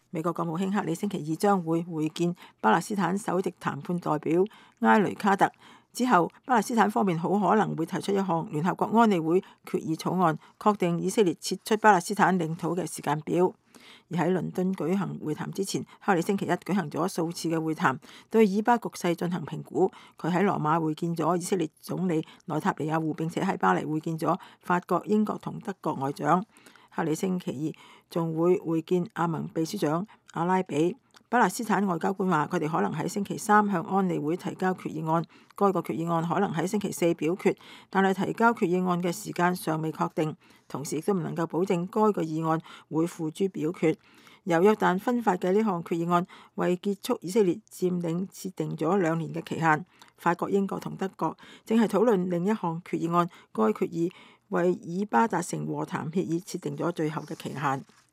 美國國務卿克里星期二將會會見巴勒斯坦首席談判代表埃雷卡特。之後，巴勒斯坦方面好可能會提出一項聯合國安理會決議草案，確定以色列撤出巴勒斯坦領土嘅時間表。而喺倫敦舉行會談之前，克里星期一舉行咗數次嘅會談，對以巴局勢進行評估。佢喺羅馬會見咗以色列總理內塔尼亞胡，並且喺巴黎會見咗法國、英國同德國外長。克里星期二仲會會見阿盟秘書長阿拉比。巴勒斯坦外交官話，佢哋可能喺星期三向安理會提交決議案，該個決議案可能喺星期四表決，但係提交決議案嘅時間尚未確定，同時亦都唔能夠保證該個議案會付諸表決。由約旦分發嘅呢項決議案為結束以色列佔領設定咗2年嘅期限。法國、英國同德國正係討論另一項決議案，該決議為以巴達成和談協議設定咗最後嘅期限。